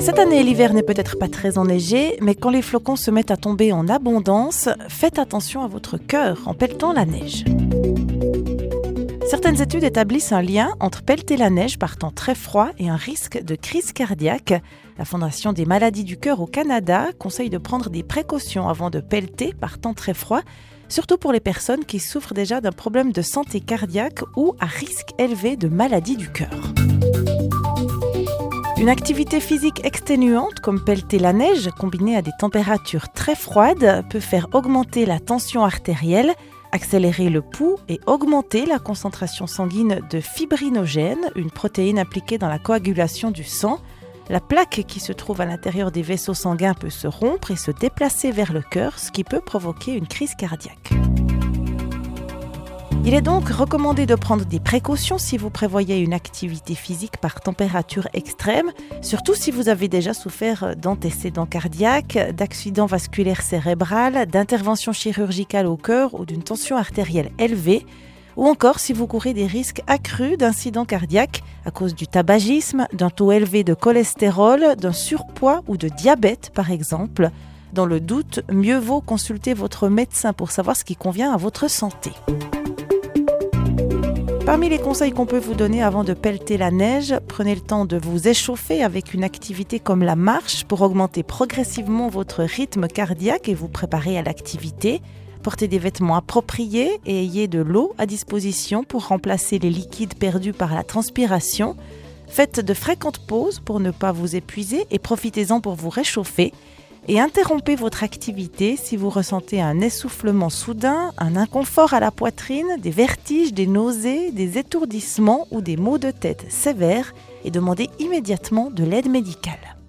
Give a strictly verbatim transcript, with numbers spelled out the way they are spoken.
Cette année, l'hiver n'est peut-être pas très enneigé, mais quand les flocons se mettent à tomber en abondance, faites attention à votre cœur en pelletant la neige. Certaines études établissent un lien entre pelleter la neige par temps très froid et un risque de crise cardiaque. La Fondation des maladies du cœur au Canada conseille de prendre des précautions avant de pelleter par temps très froid, surtout pour les personnes qui souffrent déjà d'un problème de santé cardiaque ou à risque élevé de maladie du cœur. Une activité physique exténuante comme pelleter la neige combinée à des températures très froides peut faire augmenter la tension artérielle, accélérer le pouls et augmenter la concentration sanguine de fibrinogène, une protéine impliquée dans la coagulation du sang. La plaque qui se trouve à l'intérieur des vaisseaux sanguins peut se rompre et se déplacer vers le cœur, ce qui peut provoquer une crise cardiaque. Il est donc recommandé de prendre des précautions si vous prévoyez une activité physique par température extrême, surtout si vous avez déjà souffert d'antécédents cardiaques, d'accidents vasculaires cérébrales, d'interventions chirurgicales au cœur ou d'une tension artérielle élevée, ou encore si vous courez des risques accrus d'incidents cardiaques à cause du tabagisme, d'un taux élevé de cholestérol, d'un surpoids ou de diabète par exemple. Dans le doute, mieux vaut consulter votre médecin pour savoir ce qui convient à votre santé. Parmi les conseils qu'on peut vous donner avant de pelleter la neige, prenez le temps de vous échauffer avec une activité comme la marche pour augmenter progressivement votre rythme cardiaque et vous préparer à l'activité. Portez des vêtements appropriés et ayez de l'eau à disposition pour remplacer les liquides perdus par la transpiration. Faites de fréquentes pauses pour ne pas vous épuiser et profitez-en pour vous réchauffer. Et interrompez votre activité si vous ressentez un essoufflement soudain, un inconfort à la poitrine, des vertiges, des nausées, des étourdissements ou des maux de tête sévères et demandez immédiatement de l'aide médicale.